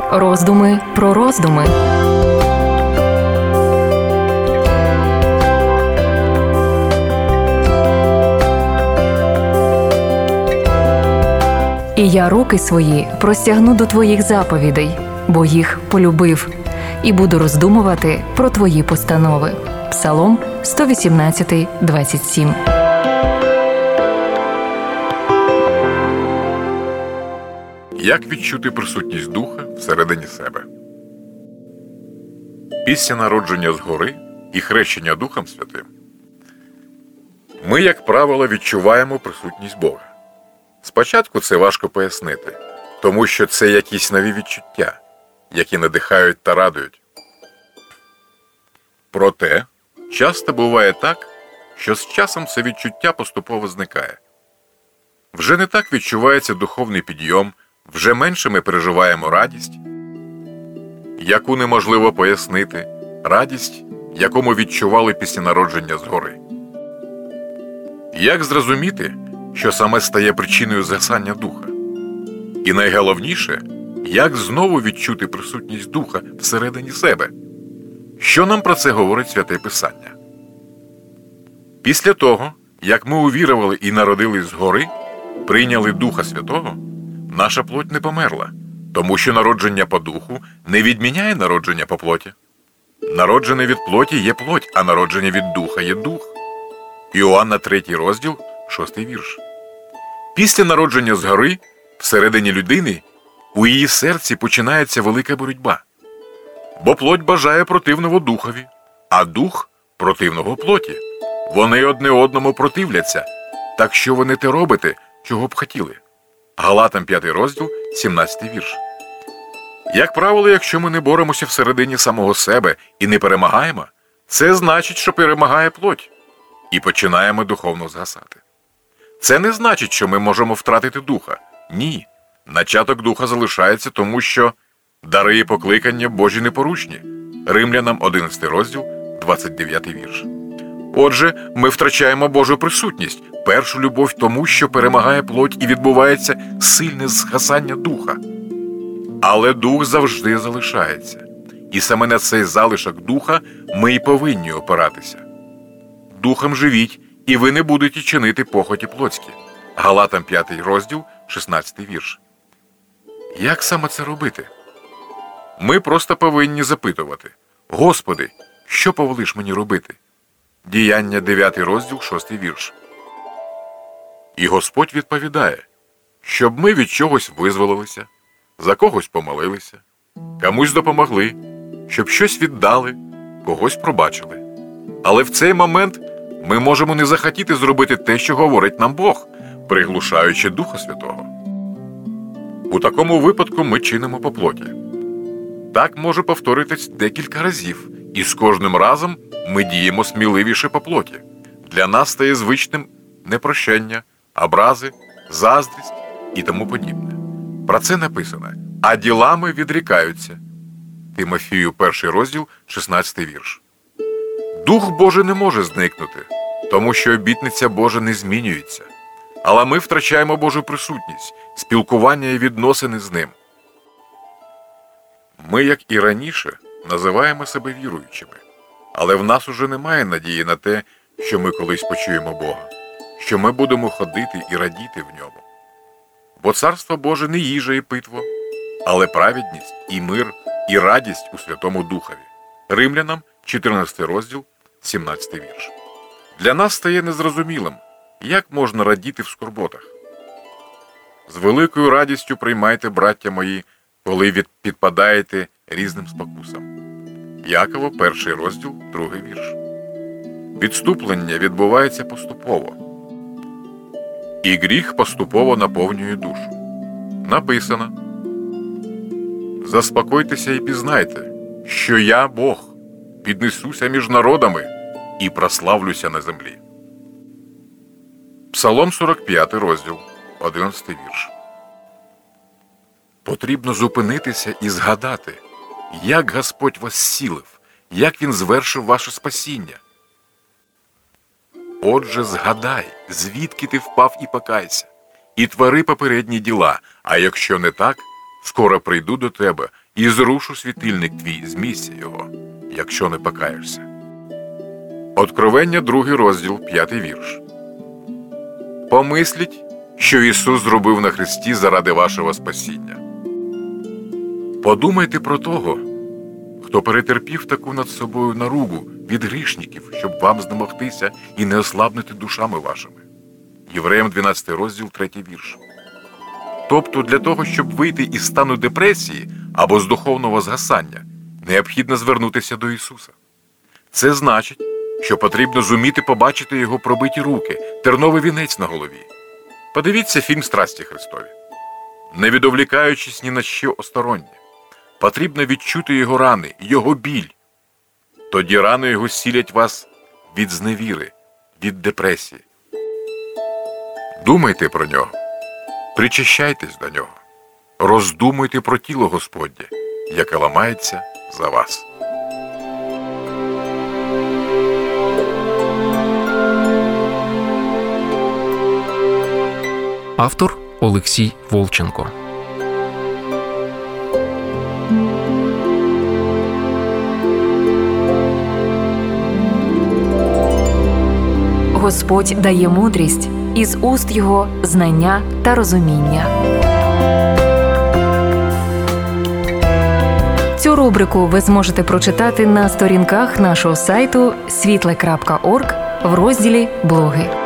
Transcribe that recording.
Роздуми про роздуми. І я руки свої простягну до твоїх заповідей, бо їх полюбив, і буду роздумувати про твої постанови. Псалом 118, 27. Як відчути присутність Духа всередині себе? Після народження згори і хрещення Духом Святим ми, як правило, відчуваємо присутність Бога. Спочатку це важко пояснити, тому що це якісь нові відчуття, які надихають та радують. Проте, часто буває так, що з часом це відчуття поступово зникає. Вже не так відчувається духовний підйом, вже менше ми переживаємо радість, яку неможливо пояснити, радість, яку ми відчували після народження згори. Як зрозуміти, що саме стає причиною згасання духа? І найголовніше, як знову відчути присутність Духа всередині себе? Що нам про це говорить Святе Писання? Після того, як ми увірували і народились згори, прийняли Духа Святого, наша плоть не померла, тому що народження по Духу не відміняє народження по плоті. Народжене від плоті є плоть, а народження від Духа є Дух. Іоанна 3 розділ, 6 вірш. Після народження згори, всередині людини, у її серці починається велика боротьба. Бо плоть бажає противного Духові, а Дух – противного плоті. Вони одне одному противляться, так що ви не те робите, чого б хотіли. Галатам 5 розділ, 17 вірш. Як правило, якщо ми не боремося всередині самого себе і не перемагаємо, це значить, що перемагає плоть. І починаємо духовно згасати. Це не значить, що ми можемо втратити Духа. Ні. Начаток Духа залишається, тому що дари і покликання Божі непорушні. Римлянам 11 розділ, 29 вірш. Отже, ми втрачаємо Божу присутність, першу любов тому, що перемагає плоть і відбувається сильне згасання Духа. Але Дух завжди залишається. І саме на цей залишок Духа ми й повинні опиратися. Духом живіть, і ви не будете чинити похоті плотські. Галатам 5 розділ, 16 вірш. Як саме це робити? Ми просто повинні запитувати: Господи, що повелиш мені робити? Діяння 9 розділ, 6 вірш. І Господь відповідає, щоб ми від чогось визволилися, за когось помолилися, комусь допомогли, щоб щось віддали, когось пробачили. Але в цей момент ми можемо не захотіти зробити те, що говорить нам Бог, приглушаючи Духа Святого. У такому випадку ми чинимо по плоті. Так може повторитись декілька разів, і з кожним разом ми діємо сміливіше по плоті. Для нас стає звичним непрощення, образи, заздрість і тому подібне. Про це написано: «А ділами відрікаються». Тимофію 1 розділ, 16 вірш. Дух Божий не може зникнути, тому що обітниця Божа не змінюється. Але ми втрачаємо Божу присутність, спілкування і відносини з Ним. Ми, як і раніше, називаємо себе віруючими. Але в нас уже немає надії на те, що ми колись почуємо Бога, що ми будемо ходити і радіти в Ньому. Бо Царство Боже не їжа і питво, але праведність і мир, і радість у Святому Духові. Римлянам 14 розділ, 17 вірш. Для нас стає незрозумілим, як можна радіти в скорботах. З великою радістю приймайте, браття мої, коли підпадаєте різним спокусам. Якова 1 розділ, 2 вірш. Відступлення відбувається поступово. І гріх поступово наповнює душу. Написано: «Заспокойтеся і пізнайте, що я Бог, піднесуся між народами і прославлюся на землі». Псалом 45 розділ, 11 вірш. Потрібно зупинитися і згадати, як Господь вас зцілив, як Він звершив ваше спасіння. Отже, згадай, звідки ти впав, і покайся, і твори попередні діла, а якщо не так, скоро прийду до тебе і зрушу світильник твій з місця його, якщо не покаєшся. Откровення, 2 розділ, 5 вірш. Помисліть, що Ісус зробив на хресті заради вашого спасіння. Подумайте про того, хто перетерпів таку над собою наругу від грішників, щоб вам знемогтися і не ослабнути душами вашими. Євреям 12 розділ, 3 вірш. Тобто для того, щоб вийти із стану депресії або з духовного згасання, необхідно звернутися до Ісуса. Це значить, що потрібно зуміти побачити Його пробиті руки, терновий вінець на голові. Подивіться фільм «Страсті Христові». Не відволікаючись ні на що остороннє, потрібно відчути Його рани, Його біль. Тоді рани Його зцілять вас від зневіри, від депресії. Думайте про Нього, причащайтесь до Нього, роздумуйте про тіло Господнє, яке ламається за вас. Автор Олексій Волченко. Господь дає мудрість, із уст Його знання та розуміння. Цю рубрику ви зможете прочитати на сторінках нашого сайту світле.орг в розділі «Блоги».